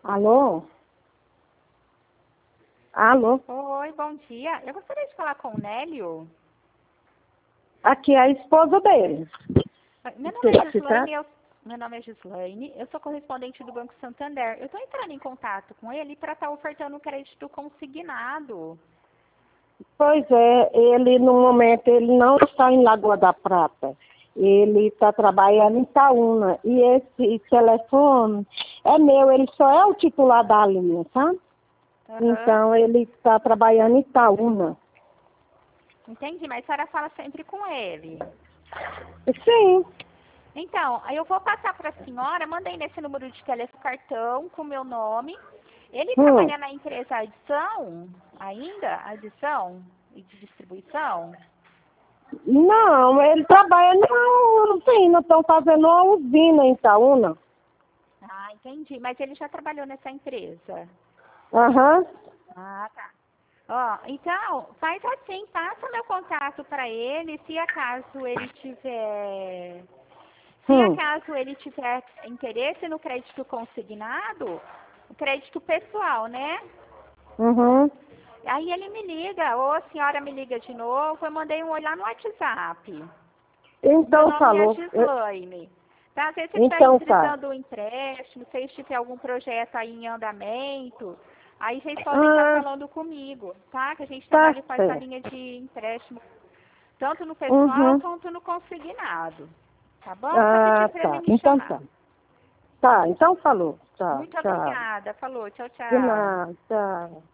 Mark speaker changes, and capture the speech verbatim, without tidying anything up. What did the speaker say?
Speaker 1: Alô? Alô?
Speaker 2: Oi, bom dia. Eu gostaria de falar com o Nélio.
Speaker 1: Aqui é a esposa dele.
Speaker 2: Meu
Speaker 1: Que
Speaker 2: nome é
Speaker 1: se trata?
Speaker 2: Gislaine, eu, meu nome é Gislaine, eu sou correspondente do Banco Santander. Eu estou entrando em contato com ele para estar ofertando um crédito consignado.
Speaker 1: Pois é, ele no momento ele não está em Lagoa da Prata. Ele está trabalhando em Itaúna. E esse telefone é meu, ele só é o titular da linha, sabe?
Speaker 2: Aham.
Speaker 1: Então ele está trabalhando em Itaúna.
Speaker 2: Entendi, mas a senhora fala sempre com ele.
Speaker 1: Sim.
Speaker 2: Então, aí eu vou passar para a senhora, mandei nesse número de telefone cartão com o meu nome. Ele
Speaker 1: Hum.
Speaker 2: trabalha na empresa Adição, ainda? Adição e de distribuição?
Speaker 1: Não, ele trabalha na usina, estão fazendo uma usina em Itaúna.
Speaker 2: Ah, entendi. Mas ele já trabalhou nessa empresa?
Speaker 1: Aham.
Speaker 2: Ah, tá. Ó, então, faz assim, passa meu contato para ele, se acaso ele tiver... Se
Speaker 1: Hum.
Speaker 2: acaso ele tiver interesse no crédito consignado, o crédito pessoal, né?
Speaker 1: Uhum.
Speaker 2: Aí ele me liga, ou a senhora me liga de novo, eu mandei um oi lá no WhatsApp. Meu
Speaker 1: Então
Speaker 2: nome é
Speaker 1: falou. Eu-
Speaker 2: Gislaine. Tá? Às vezes você estiver
Speaker 1: Então tá.
Speaker 2: precisando do empréstimo, se tiver algum projeto aí em andamento, aí vocês podem estar
Speaker 1: Ah,
Speaker 2: falando comigo, tá? Que a gente
Speaker 1: tá
Speaker 2: trabalha com essa
Speaker 1: certo.
Speaker 2: linha de empréstimo, tanto no pessoal
Speaker 1: Uhum.
Speaker 2: quanto no consignado. Tá bom? Só pedir
Speaker 1: Ah,
Speaker 2: para ele
Speaker 1: tá.
Speaker 2: me
Speaker 1: Então
Speaker 2: chamar.
Speaker 1: tá. Tá, então falou. Tá,
Speaker 2: Muito
Speaker 1: tchau.
Speaker 2: obrigada. Falou, tchau,
Speaker 1: De
Speaker 2: tchau.
Speaker 1: nada, tchau.